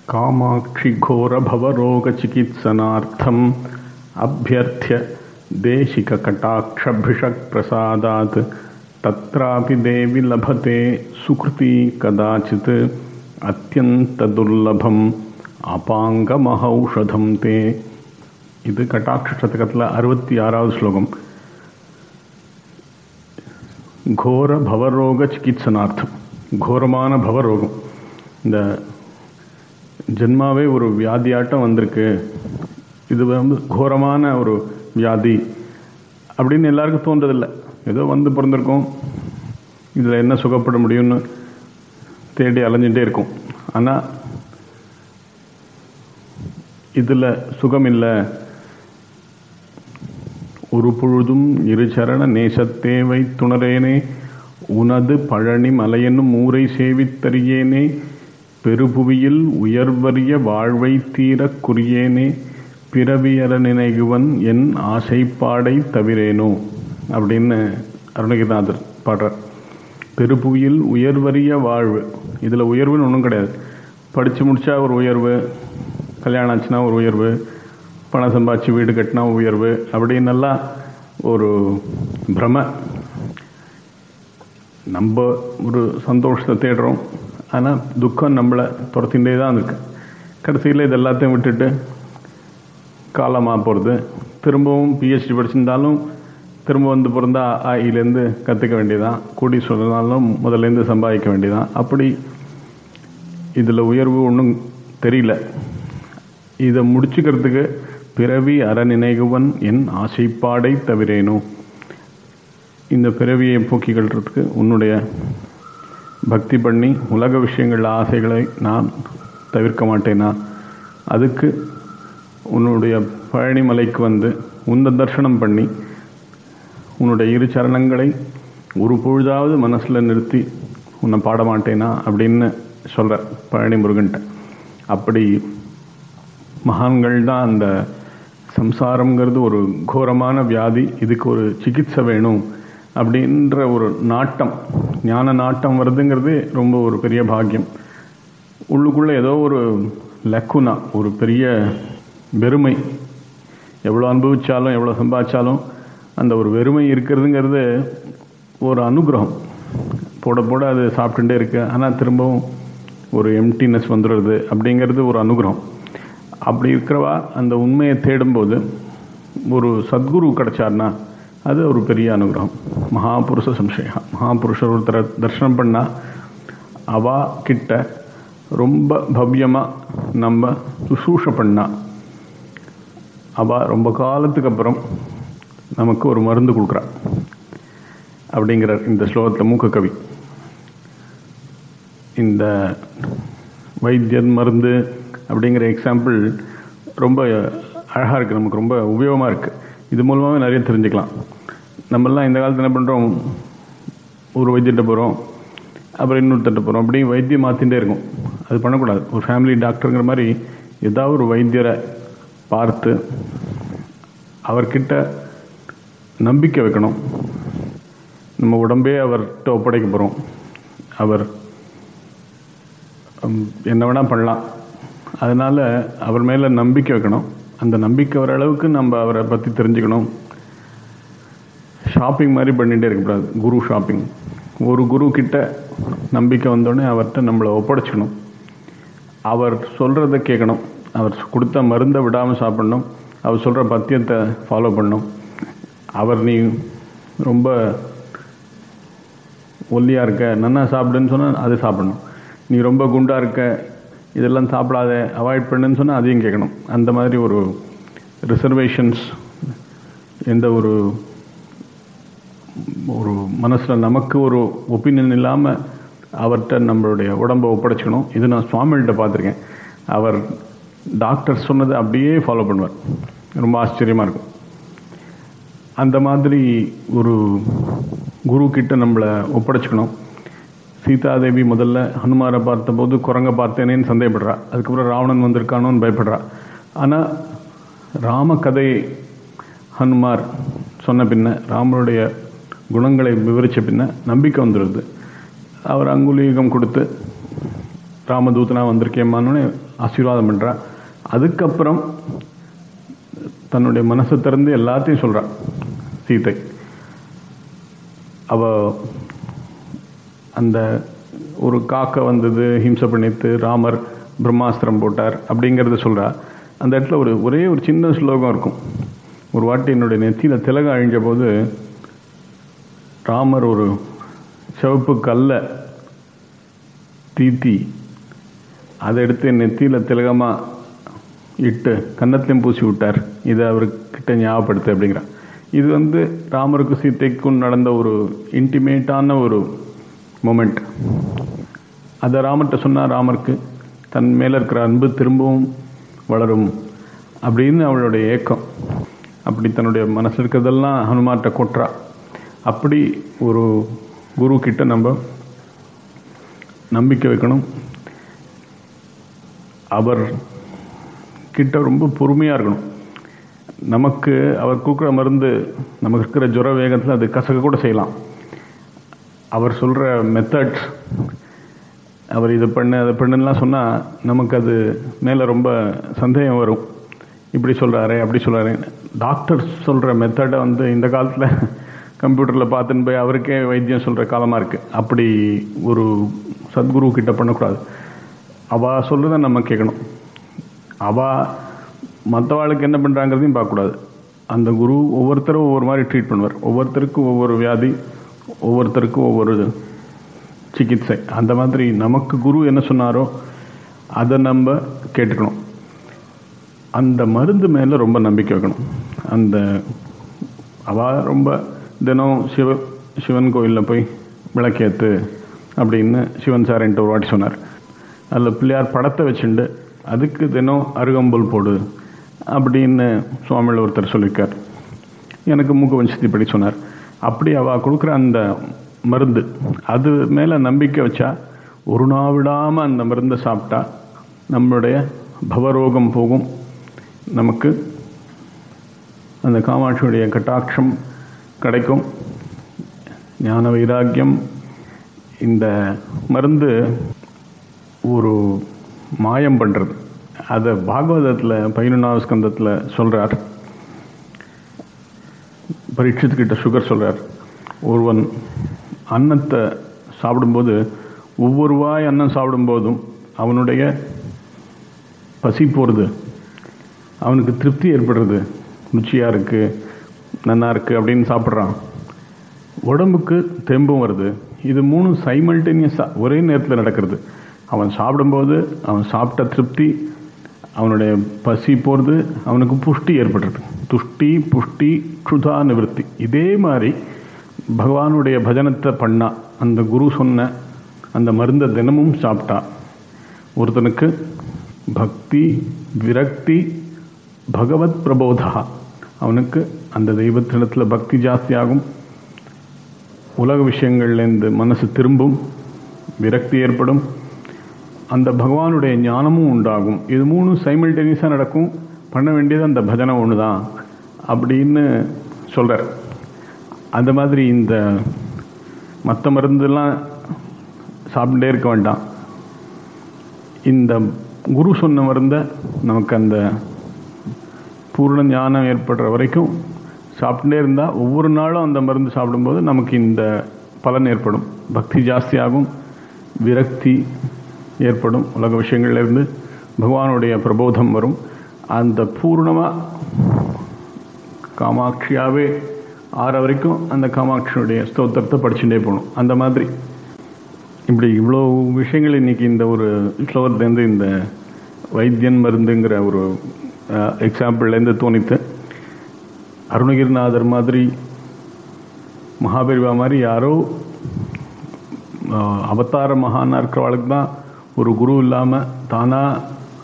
कामाक्षि घोरभवरोगचिकित्सनार्थम् अभ्यर्थ्य देशिककटाक्षभिषक्प्रसादात् तत्रापि देवि लभते सुकृती कदाचित् अत्यन्तदुर्लभम् अपाङ्गमहौषधं ते. இது கட்டாட்ச சதகத்தில் 66வது ஸ்லோகம். கோர பவரோக சிகித்சனார்த்தம், கோரமான பவரோகம், இந்த ஜென்மாவே ஒரு வியாதியாட்டம் வந்திருக்கு, இது வந்து கோரமான ஒரு வியாதி அப்படின்னு எல்லாருக்கும் தோன்றதில்லை. ஏதோ வந்து பிறந்திருக்கோம், இதில் என்ன சுகப்பட முடியும்னு தேடி அலைஞ்சிட்டே இருக்கும். ஆனால் இதில் சுகம் இல்லை. ஒரு பொழுதும் இரு சரண நேசத்தே வைத்துணரேனே, உனது பழனி மலையென்னும் ஊரை சேவித்தறியேனே, பெருபுவியில் உயர்வறிய வாழ்வை தீரக் குறியேனே, பிறவியற நினைகுவன் என் ஆசைப்பாடை தவிரேனோ அப்படின்னு அருணகிரிநாதர் பாடுறார். பெருபுவியில் உயர்வறிய வாழ்வு, இதில் உயர்வுன்னு ஒன்றும் கிடையாது. படித்து முடித்தா ஒரு உயர்வு, கல்யாணம் ஆச்சுன்னா ஒரு உயர்வு, பணம் சம்பாதிச்சு வீடு கட்டினா உயர்வு, அப்படின்னெல்லாம் ஒரு பிரம. நம்ம ஒரு சந்தோஷத்தை தேடுறோம், ஆனால் துக்கம் நம்மளை துரத்திகிட்டே தான் இருக்கு. கடைசியில் இது எல்லாத்தையும் விட்டுட்டு காலமாக போகிறது. திரும்பவும் பிஹெச்டி படிச்சிருந்தாலும் திரும்ப வந்து பிறந்தா ஆயிலேருந்து கற்றுக்க வேண்டியதான், கூடி சொன்னாலும் முதல்லேருந்து சம்பாதிக்க வேண்டியதான். அப்படி இதில் உயர்வு ஒன்றும் தெரியல. இதை முடிச்சுக்கிறதுக்கு பிறவி அற நினைகுவன் என் ஆசைப்பாடை தவிரேனோ, இந்த பிறவியை போக்கிக்கிறதுக்கு உன்னுடைய பக்தி பண்ணி உலக விஷயங்கள் ஆசைகளை நான் தவிர்க்க மாட்டேனா? அதுக்கு உன்னுடைய பழனி மலைக்கு வந்து உந்த தர்சனம் பண்ணி உன்னுடைய இரு சரணங்களை ஒரு பொழுதாவது மனசில் நிறுத்தி உன்னை பாட மாட்டேனா அப்படின்னு சொல்கிற பழனி முருகன்ட்ட. அப்படி மகான்கள் தான் அந்த சம்சாரம்ங்கிறது ஒரு கோரமான வியாதி, இதுக்கு ஒரு சிகிச்சை வேணும் அப்படின்ற ஒரு நாட்டம், ஞான நாட்டம் வருதுங்கிறது ரொம்ப ஒரு பெரிய பாக்கியம். உள்ளுக்குள்ளே ஏதோ ஒரு லக்குனா, ஒரு பெரிய வெறுமை, எவ்வளோ அனுபவித்தாலும் எவ்வளோ சம்பாதிச்சாலும் அந்த ஒரு வெறுமை இருக்கிறதுங்கிறது ஒரு அனுகிரகம். போட போட அது சாப்பிட்டுட்டே இருக்கு, ஆனால் திரும்பவும் ஒரு எம்டினஸ் வந்துடுறது அப்படிங்கிறது ஒரு அனுகிரகம். அப்படி இருக்கிறவா அந்த உண்மையை தேடும்போது ஒரு சத்குரு கிடைச்சார்னா அது ஒரு பெரிய அனுகிரகம். மகாபுருஷ சம்சயா, மகாபுருஷர் ஒருத்தரை தரிசனம் பண்ணால் அவா கிட்ட ரொம்ப பவ்யமாக நம்ம சுசூஷ பண்ணா அவள் ரொம்ப காலத்துக்கு அப்புறம் நமக்கு ஒரு மருந்து கொடுக்குறா அப்படிங்கிற இந்த ஸ்லோகத்தில் மூக்க கவி. இந்த வைத்தியன் மருந்து அப்படிங்கிற எக்ஸாம்பிள் ரொம்ப அழகாக இருக்குது, நமக்கு ரொம்ப உபயோகமாக இருக்குது. இது மூலமாகவே நிறைய தெரிஞ்சுக்கலாம். நம்மெல்லாம் இந்த காலத்தில் என்ன பண்ணுறோம், ஒரு வைத்தியத்தை போகிறோம், அப்புறம் இன்னொருத்தட்ட போகிறோம், அப்படி வைத்தியம் மாற்றிகிட்டே இருக்கும். அது பண்ணக்கூடாது. ஒரு ஃபேமிலி டாக்டருங்கிற மாதிரி ஏதாவது ஒரு வைத்தியரை பார்த்து அவர்கிட்ட நம்பிக்கை வைக்கணும். நம்ம உடம்பே அவர்கிட்ட ஒப்படைக்க போகிறோம், அவர் என்ன வேணால் பண்ணலாம், அதனால் அவர் மேலே நம்பிக்கை வைக்கணும். அந்த நம்பிக்கை வர அளவுக்கு நம்ம அவரை பற்றி தெரிஞ்சுக்கணும். ஷாப்பிங் மாதிரி பண்ணிகிட்டே இருக்கக்கூடாது, குரு ஷாப்பிங். ஒரு குரு கிட்ட நம்பிக்கை வந்தோடனே அவர்கிட்ட நம்மளை ஒப்படைச்சிக்கணும். அவர் சொல்கிறத கேட்கணும், அவர் கொடுத்த மருந்தை விடாமல் சாப்பிடணும், அவர் சொல்கிற பத்தியத்தை ஃபாலோ பண்ணணும். அவர் நீ ரொம்ப ஒல்லியாக இருக்க, நன்னா சாப்பிடுன்னு சொன்னால் அது சாப்பிடணும். நீ ரொம்ப குண்டாக இருக்க, இதெல்லாம் சாப்பிடாத, அவாய்ட் பண்ணுன்னு சொன்னால் அதையும் கேட்கணும். அந்த மாதிரி ஒரு ரிசர்வேஷன்ஸ், எந்த ஒரு ஒரு மனசில் நமக்கு ஒரு ஒப்பீனியன் இல்லாமல் அவர்கிட்ட நம்மளுடைய உடம்பை ஒப்படைச்சிக்கணும். இது நான் சுவாமிகிட்ட பார்த்துருக்கேன். அவர் டாக்டர் சொன்னதை அப்படியே ஃபாலோ பண்ணுவார், ரொம்ப ஆச்சரியமாக இருக்கும். அந்த மாதிரி ஒரு குரு கிட்ட நம்மளை ஒப்படைச்சிக்கணும். சீதாதேவி முதல்ல ஹனுமாரை பார்த்தபோது குரங்கை பார்த்தேனேன்னு சந்தேகப்படுறா, அதுக்கப்புறம் ராவணன் வந்திருக்கானோன்னு பயப்படுறா. ஆனால் ராம கதை ஹனுமார் சொன்ன பின்ன, ராமனுடைய குணங்களை விவரித்த பின்ன நம்பிக்கை வந்துடுது. அவர் அங்குலீகம் கொடுத்து ராமதூதனா வந்திருக்கேம்மான்னு ஆசீர்வாதம் பண்ணுறா. அதுக்கப்புறம் தன்னுடைய மனசை திறந்து எல்லாத்தையும் சொல்கிறா சீதை. அவ அந்த ஒரு காக்கை வந்தது, ஹிம்சை பண்ணித்து, ராமர் பிரம்மாஸ்திரம் போட்டார் அப்படிங்கிறத சொல்கிறா. அந்த இடத்துல ஒரே ஒரு சின்ன ஸ்லோகம் இருக்கும். ஒரு வாட்டி என்னுடைய நெத்தியில் திலகம் அழிஞ்ச போது ராமர் ஒரு சிவப்பு கல்லை தீத்தி அதை எடுத்து என் நெத்தியில் திலகமாக இட்டு கன்னத்திலையும் பூசி விட்டார். இதை அவர்கிட்ட ஞாபகப்படுத்து அப்படிங்கிறார். இது ராமருக்கும் சீதைக்கும் நடந்த ஒரு இன்டிமேட்டான ஒரு மொமெண்ட். அதை ராமர்கிட்ட சொன்னால் ராமருக்கு தன் மேலே இருக்கிற அன்பு திரும்பவும் வளரும் அப்படின்னு அவளுடைய ஏக்கம். அப்படி தன்னுடைய மனசில் இருக்கிறதெல்லாம் ஹனுமார்கிட்ட கொட்டுறா. அப்படி ஒரு குரு கிட்ட நம்ம நம்பிக்கை வைக்கணும். அவர் கிட்ட ரொம்ப பொறுமையாக இருக்கணும். நமக்கு அவர் கொடுக்குற மருந்து நமக்கு இருக்கிற ஜுர வேகத்தில் அது கசக்க கூட செய்யலாம். அவர் சொல்கிற மெத்தட்ஸ், அவர் இதை பண்ணு அதை பண்ணுலாம் சொன்னால் நமக்கு அது மேலே ரொம்ப சந்தேகம் வரும். இப்படி சொல்கிறாரே அப்படி சொல்கிறாரே. டாக்டர் சொல்கிற மெத்தடை இந்த காலத்தில் கம்ப்யூட்டரில் பார்த்துன்னு போய் அவருக்கே வைத்தியம் சொல்கிற காலமாக இருக்குது. அப்படி ஒரு சத்குரு கிட்ட பண்ணக்கூடாது. அவள் சொல்கிறத நம்ம கேட்கணும். அவள் மற்றவாளுக்கு என்ன பண்ணுறாங்கிறதையும் பார்க்கக்கூடாது. அந்த குரு ஒவ்வொருத்தரும் ஒவ்வொரு மாதிரி ட்ரீட் பண்ணுவார். ஒவ்வொருத்தருக்கும் ஒவ்வொரு வியாதி, ஒவ்வொருத்தருக்கும் ஒவ்வொரு சிகிச்சை. அந்த மாதிரி நமக்கு குரு என்ன சொன்னாரோ அதை நம்ம கேட்டுக்கணும். அந்த மருந்து மேலே ரொம்ப நம்பிக்கை வைக்கணும். அவள் ரொம்ப தினம் சிவன் கோயிலில் போய் விளக்கேற்று அப்படின்னு சிவன் சார் என்கிட்ட ஒரு வாட்டி சொன்னார். அதில் பிள்ளையார் படத்தை வச்சுண்டு அதுக்கு தினம் அருகம்புல் போடு அப்படின்னு சுவாமியில் ஒருத்தர் சொல்லியிருக்கார். எனக்கு மூக்கு வஞ்சத்தி படி சொன்னார். அப்படி அவள் கொடுக்குற அந்த மருந்து அது மேலே நம்பிக்கை வச்சா ஒரு நாள் விடாமல் அந்த மருந்தை சாப்பிட்டா நம்மளுடைய பவரோகம் போகும். நமக்கு அந்த காமாட்சியுடைய கட்டாட்சம் கிடைக்கும். ஞான வைராக்கியம். இந்த மருந்து ஒரு மாயம் பண்ணுறது. அதை பாகவதத்தில் 11ஆவது ஸ்கந்தத்தில் சொல்கிறார். பரீட்சித்துக்கிட்ட சுகர் சொல்கிறார். ஒருவன் அன்னத்தை சாப்பிடும்போது ஒவ்வொரு வாய் அன்னம் சாப்பிடும்போதும் அவனுடைய பசி போகிறது, அவனுக்கு திருப்தி ஏற்படுறது, ருச்சியாக இருக்குது, நல்லா இருக்குது அப்படின்னு சாப்பிட்றான். உடம்புக்கு தெம்பும் வருது. இது மூணும் சைமல்டேனியஸாக ஒரே நேரத்தில் நடக்கிறது. அவன் சாப்பிடும்போது அவன் சாப்பிட்ட திருப்தி, அவனுடைய பசி போகிறது, அவனுக்கு புஷ்டி ஏற்படுறது. துஷ்டி புஷ்டி க்ஷுதா நிவர்த்தி. இதே மாதிரி பகவானுடைய பஜனத்தை பண்ணா, அந்த குரு சொன்ன அந்த மருந்தை தினமும் சாப்பிட்டா ஒருத்தனுக்கு பக்தி விரக்தி பகவத் பிரபோதா, அவனுக்கு அந்த தெய்வத்திடத்தில் பக்தி ஜாஸ்தியாகும். உலக விஷயங்கள்லேருந்து மனசு திரும்பும், விரக்தி ஏற்படும், அந்த பகவானுடைய ஞானமும் உண்டாகும். இது மூணும் சைமல்டேனியஸாக நடக்கும். பண்ண வேண்டியது அந்த பஜனை ஒன்று தான் அப்படின்னு சொல்கிறார். அந்த மாதிரி இந்த மற்ற மருந்தெல்லாம் சாப்பிட்டே இருக்க வேண்டாம். இந்த குரு சொன்ன மருந்தை நமக்கு அந்த பூர்ண ஞானம் ஏற்படுற வரைக்கும் சாப்பிட்டே இருந்தால் ஒவ்வொரு நாளும் அந்த மருந்து சாப்பிடும்போது நமக்கு இந்த பலன் ஏற்படும். பக்தி ஜாஸ்தியாகும், விரக்தி ஏற்படும், உலக விஷயங்கள்லேருந்து பகவானுடைய பிரபோதம் வரும். அந்த பூர்ணமாக காமாட்சியாகவே ஆற வரைக்கும் அந்த காமாட்சியுடைய ஸ்தோத்திரத்தை படிச்சுட்டே போகணும். அந்த மாதிரி இப்படி இவ்வளோ விஷயங்கள் இன்றைக்கி இந்த ஒரு ஸ்லோகத்துலேருந்து இந்த வைத்தியன் மருந்துங்கிற ஒரு எக்ஸாம்பிள்லேருந்து தோணித்து, அருணகிரிநாதர் மாதிரி மகாபெரிவா மாதிரி யாரோ அவதார மகானாக இருக்கிறவளுக்கு தான் ஒரு குரு இல்லாமல் தானாக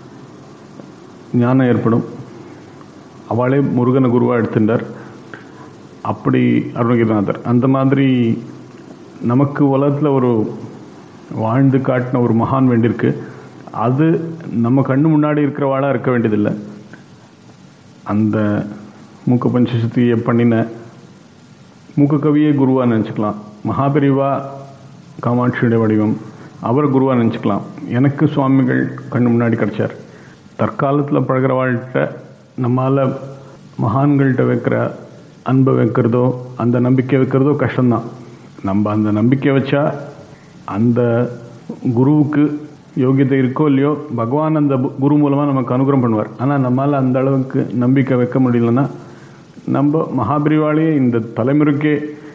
ஞானம் ஏற்படும். அவளே முருகனை குருவாக எடுத்துட்டார். அப்படி அருணகிரிநாதர் அந்த மாதிரி நமக்கு உலகத்தில் ஒரு வாழ்ந்து காட்டின ஒரு மகான் வேண்டியிருக்கு. அது நம்ம கண்ணு முன்னாடி இருக்கிறவாளாக இருக்க வேண்டியதில்லை. அந்த மூக்க பஞ்சசக்தியை பண்ணின மூக்க கவியே குருவாக நினச்சிக்கலாம். மகாபெரிவா காமாட்சியுடைய வடிவம், அவரை குருவாக நினச்சிக்கலாம். எனக்கு சுவாமிகள் கண்ணு முன்னாடி கிடச்சார். தற்காலத்தில் பழகிற வாழ்கிட்ட நம்மால் மகான்கள்கிட்ட வைக்கிற அன்பை வைக்கிறதோ அந்த நம்பிக்கை வைக்கிறதோ கஷ்டம்தான். நம்ம அந்த நம்பிக்கை வச்சா அந்த குருவுக்கு யோகியத்தை இருக்கோ இல்லையோ பகவான் அந்த குரு மூலமாக நமக்கு அனுகிரகம் பண்ணுவார். ஆனால் நம்மளால் அந்த அளவுக்கு நம்பிக்கை வைக்க முடியலன்னா நம்ம மகாபிரிவாலேயே இந்த தலைமுறைக்கே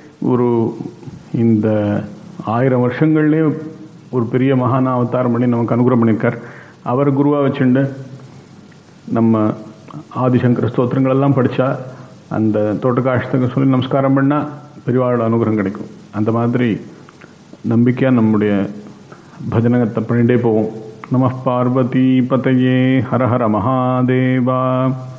இந்த 1000 வருஷங்கள்லேயே ஒரு பெரிய மகான அவதாரம் பண்ணி நமக்கு அனுகிரகம் பண்ணியிருக்கார். அவர் குருவாக வச்சுண்டு நம்ம ஆதிசங்கர ஸ்தோத்திரங்களெல்லாம் படித்தா அந்த தோட்டக்காஷ்டத்துக்கு சொல்லி நமஸ்காரம் பண்ணால் பெரியவாளோட அனுகிரகம் கிடைக்கும். அந்த மாதிரி நம்பிக்கையாக நம்முடைய பஜனகத்தை பண்ணிகிட்டே போவோம். நம பார்வதி பதையே ஹர ஹர மகாதேவா.